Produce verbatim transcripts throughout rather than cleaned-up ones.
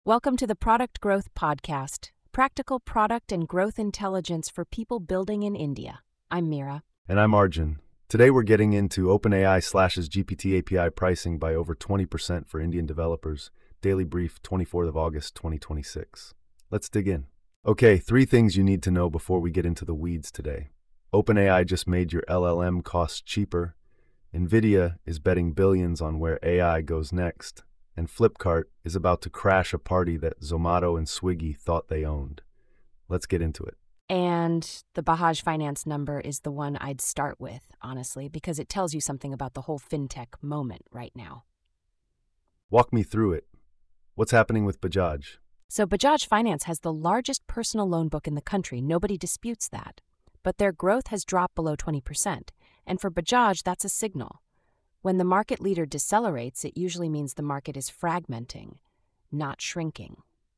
Welcome to the Product Growth Podcast, practical product and growth intelligence for people building in India. I'm Mira. And I'm Arjun. Today we're getting into OpenAI slashes G P T A P I pricing by over twenty percent for Indian developers. Daily Brief, twenty-fourth of August, twenty twenty-six. Let's dig in. Okay, three things you need to know before we get into the weeds today. OpenAI just made your L L M costs cheaper. NVIDIA is betting billions on where A I goes next. And Flipkart is about to crash a party that Zomato and Swiggy thought they owned. Let's get into it. And the Bajaj Finance number is the one I'd start with, honestly, because it tells you something about the whole fintech moment right now. Walk me through it. What's happening with Bajaj? So Bajaj Finance has the largest personal loan book in the country. Nobody disputes that. But their growth has dropped below twenty percent. And for Bajaj, that's a signal. When the market leader decelerates, it usually means the market is fragmenting, not shrinking.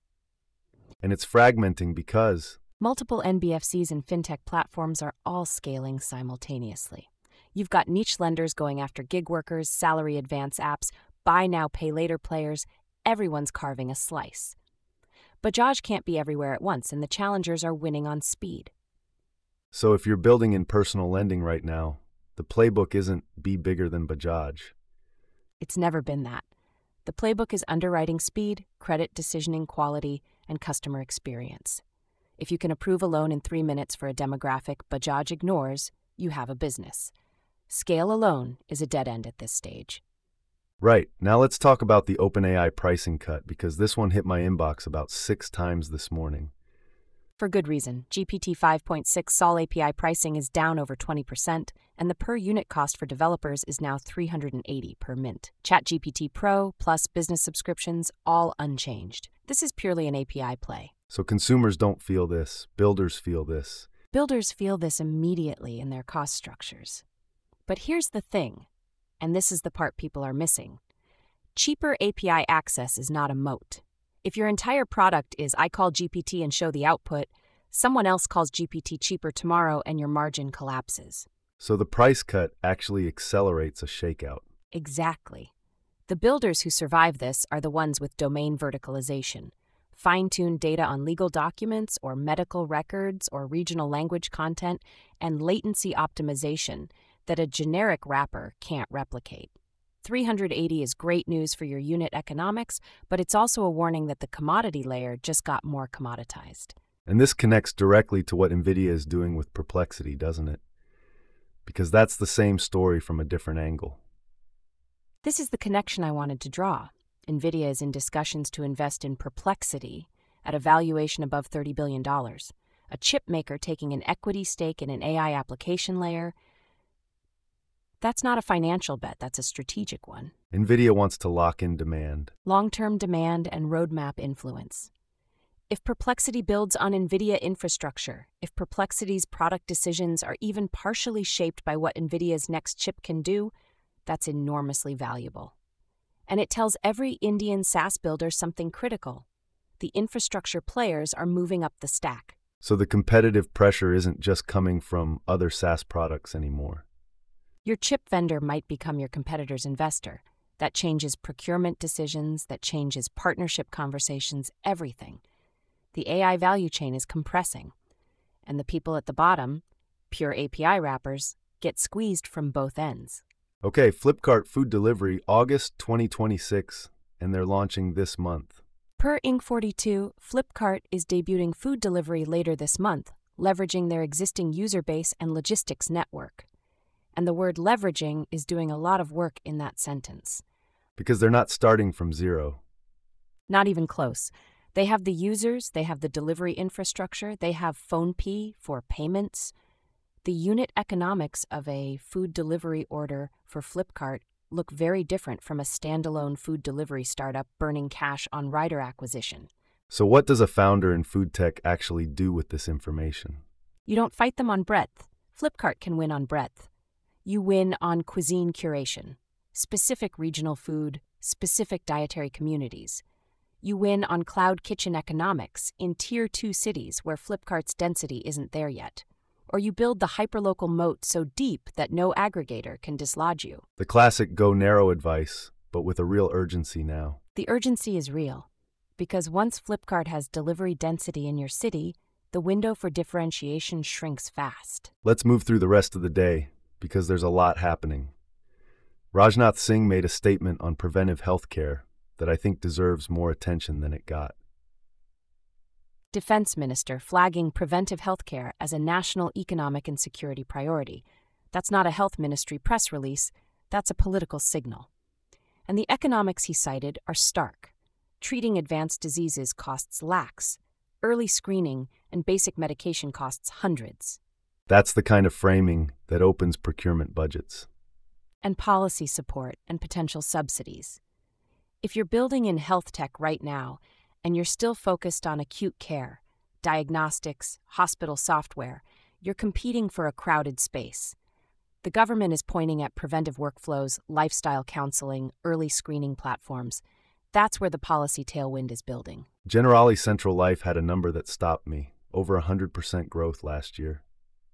And it's fragmenting because multiple N B F Cs and fintech platforms are all scaling simultaneously. You've got niche lenders going after gig workers, salary advance apps, buy now, pay later players. Everyone's carving a slice. Bajaj can't be everywhere at once, and the challengers are winning on speed. So if you're building in personal lending right now, the playbook isn't be bigger than Bajaj. It's never been that. The playbook is underwriting speed, credit decisioning quality, and customer experience. If you can approve a loan in three minutes for a demographic Bajaj ignores, you have a business. Scale alone is a dead end at this stage. Right. Now let's talk about the OpenAI pricing cut, because this one hit my inbox about six times this morning. For good reason. G P T five point six S O L A P I pricing is down over twenty percent, and the per-unit cost for developers is now three hundred eighty dollars per mint. ChatGPT Pro plus business subscriptions, all unchanged. This is purely an A P I play. So consumers don't feel this. Builders feel this. Builders feel this immediately in their cost structures. But here's the thing, and this is the part people are missing. Cheaper A P I access is not a moat. If your entire product is I call G P T and show the output, someone else calls G P T cheaper tomorrow and your margin collapses. So the price cut actually accelerates a shakeout. Exactly. The builders who survive this are the ones with domain verticalization, fine-tuned data on legal documents or medical records or regional language content, and latency optimization that a generic wrapper can't replicate. three hundred eighty is great news for your unit economics, but it's also a warning that the commodity layer just got more commoditized. And this connects directly to what NVIDIA is doing with Perplexity, doesn't it? Because that's the same story from a different angle. This is the connection I wanted to draw. NVIDIA is in discussions to invest in Perplexity at a valuation above thirty billion dollars, a chip maker taking an equity stake in an A I application layer. That's not a financial bet, that's a strategic one. NVIDIA wants to lock in demand. Long-term demand and roadmap influence. If Perplexity builds on NVIDIA infrastructure, if Perplexity's product decisions are even partially shaped by what NVIDIA's next chip can do, that's enormously valuable. And it tells every Indian SaaS builder something critical. The infrastructure players are moving up the stack. So the competitive pressure isn't just coming from other SaaS products anymore. Your chip vendor might become your competitor's investor. That changes procurement decisions, that changes partnership conversations, everything. The A I value chain is compressing, and the people at the bottom, pure A P I wrappers, get squeezed from both ends. Okay, Flipkart Food Delivery, August twenty twenty-six, and they're launching this month. Per Inc forty-two, Flipkart is debuting food delivery later this month, leveraging their existing user base and logistics network. And the word leveraging is doing a lot of work in that sentence. Because they're not starting from zero. Not even close. They have the users, they have the delivery infrastructure, they have PhonePe for payments. The unit economics of a food delivery order for Flipkart look very different from a standalone food delivery startup burning cash on rider acquisition. So what does a founder in food tech actually do with this information? You don't fight them on breadth. Flipkart can win on breadth. You win on cuisine curation, specific regional food, specific dietary communities. You win on cloud kitchen economics in Tier two cities where Flipkart's density isn't there yet. Or you build the hyperlocal moat so deep that no aggregator can dislodge you. The classic go narrow advice, but with a real urgency now. The urgency is real, because once Flipkart has delivery density in your city, the window for differentiation shrinks fast. Let's move through the rest of the day, because there's a lot happening. Rajnath Singh made a statement on preventive health care that I think deserves more attention than it got. Defense Minister flagging preventive health care as a national economic and security priority. That's not a health ministry press release, that's a political signal. And the economics he cited are stark. Treating advanced diseases costs lakhs. Early screening and basic medication costs hundreds. That's the kind of framing that opens procurement budgets. And policy support and potential subsidies. If you're building in health tech right now, and you're still focused on acute care, diagnostics, hospital software, you're competing for a crowded space. The government is pointing at preventive workflows, lifestyle counseling, early screening platforms. That's where the policy tailwind is building. Generali Central Life had a number that stopped me, over one hundred percent growth last year.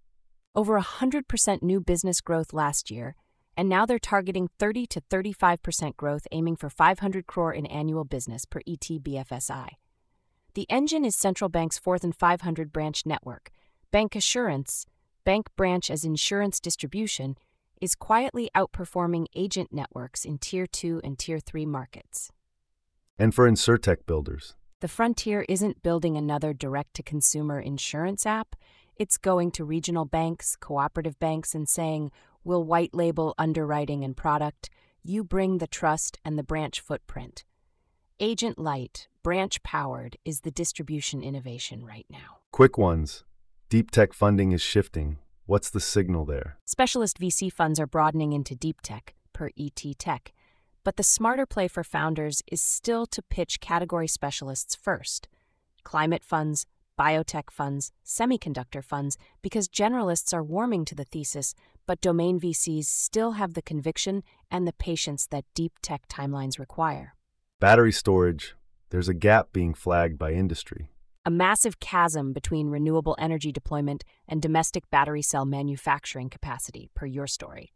Over one hundred percent new business growth last year, and now they're targeting thirty to thirty-five percent growth, aiming for five hundred crore in annual business per E T B F S I. The engine is Central Bank's fourth and five hundred branch network. Bank Assurance, bank branch as insurance distribution, is quietly outperforming agent networks in Tier two and Tier three markets. And for InsurTech builders, the frontier isn't building another direct-to-consumer insurance app. It's going to regional banks, cooperative banks, and saying, we'll white label underwriting and product. You bring the trust and the branch footprint. Agent Light, branch-powered, is the distribution innovation right now. Quick ones. Deep tech funding is shifting. What's the signal there? Specialist V C funds are broadening into deep tech, per E T Tech. But the smarter play for founders is still to pitch category specialists first. Climate funds, biotech funds, semiconductor funds, because generalists are warming to the thesis, but domain V Cs still have the conviction and the patience that deep tech timelines require. Battery storage. There's a gap being flagged by industry. A massive chasm between renewable energy deployment and domestic battery cell manufacturing capacity, per your story.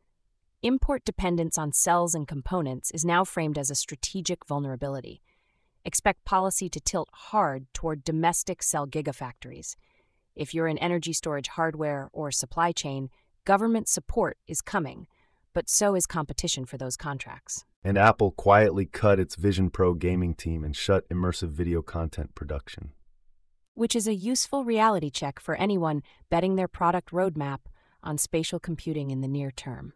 Import dependence on cells and components is now framed as a strategic vulnerability. Expect policy to tilt hard toward domestic cell gigafactories. If you're in energy storage hardware or supply chain, government support is coming, but so is competition for those contracts. And Apple quietly cut its Vision Pro gaming team and shut immersive video content production. Which is a useful reality check for anyone betting their product roadmap on spatial computing in the near term.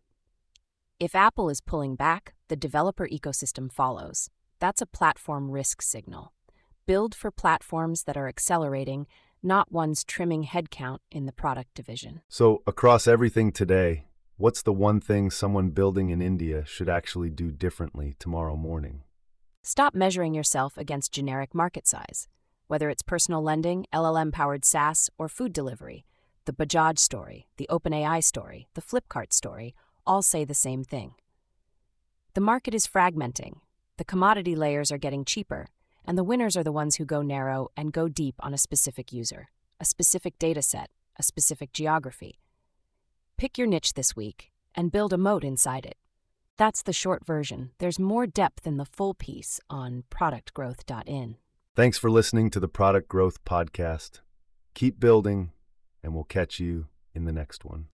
If Apple is pulling back, the developer ecosystem follows. That's a platform risk signal. Build for platforms that are accelerating, not ones trimming headcount in the product division. So, across everything today, what's the one thing someone building in India should actually do differently tomorrow morning? Stop measuring yourself against generic market size. Whether it's personal lending, L L M-powered SaaS, or food delivery, the Bajaj story, the OpenAI story, the Flipkart story, all say the same thing. The market is fragmenting, the commodity layers are getting cheaper, and the winners are the ones who go narrow and go deep on a specific user, a specific data set, a specific geography. Pick your niche this week and build a moat inside it. That's the short version. There's more depth in the full piece on product growth dot in. Thanks for listening to the Product Growth Podcast. Keep building, and we'll catch you in the next one.